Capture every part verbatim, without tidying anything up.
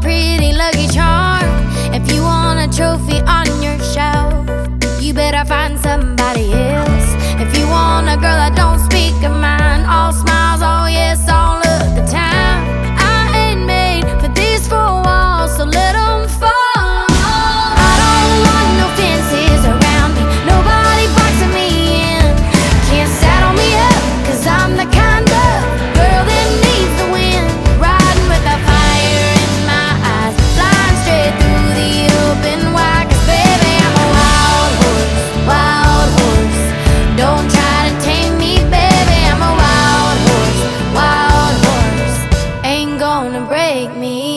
pretty lucky charm, if you want a trophy on your shelf, you better find somebody else. If you want a girl that don't speak her mind, all smiles, all yes, all of the time, I ain't made for these four walls, so let them fall. I don't want no fences around me, nobody boxing me in. Can't saddle me up, cause I'm the kind of girl that needs the wind. Riding with the fire in my eyes, flying straight through the open wide. Cause baby, I'm a wild horse, wild horse. Don't try to tame me, baby, I'm a wild horse, wild horse. Ain't gonna break me.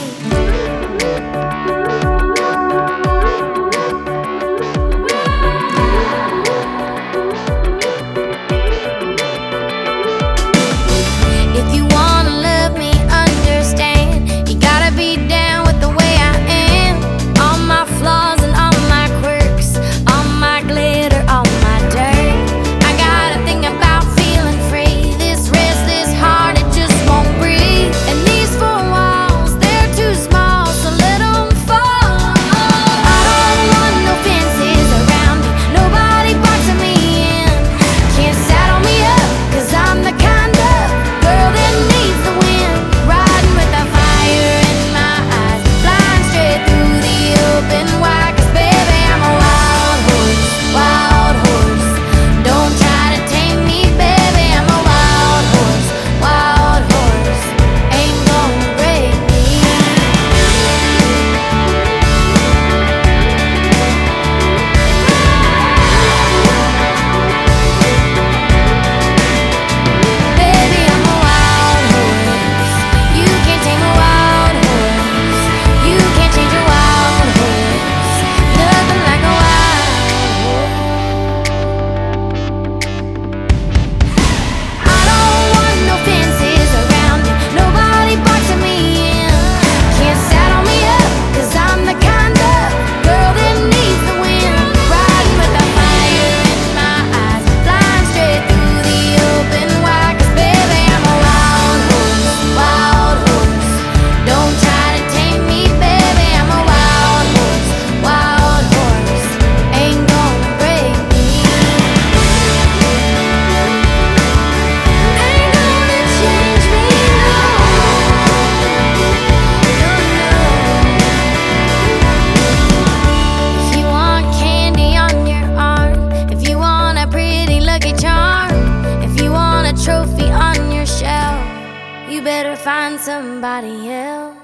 If you wanna love me, understand, you gotta be down with the way I am. All my flaws and all my quirks, all my glitter, all my dirt. I got a thing about feeling free. This restless heart, it just won't breathe. And these four walls, they're too small, so let them fall. I don't want no fences around me, nobody boxing me in. Can't saddle me up, cause I'm the kind of girl that needs the wind. Riding with the fire in my eyes, flying straight through the open wide. Cause baby, I'm a wild horse, wild horse. Don't try to tame me, baby, I'm a wild horse, wild horse. Ain't gonna break me. Baby, I'm a wild horse. You can't tame a wild horse. You can't change a wild horse. Nothing like a wild horse. I don't want no fences around me, nobody boxing me in. Can't saddle me up, cause I'm the kind of girl that needs the wind. Riding with the fire in my eyes, flying straight through the open wide. Cause baby, I'm a wild horse, wild horse. Don't try to tame me, baby, I'm a wild horse, wild horse. Ain't gonna break me. Ain't gonna change me, no. If you want candy on your arm, if you want a pretty lucky charm, if you want a trophy on your shelf, you better find somebody else.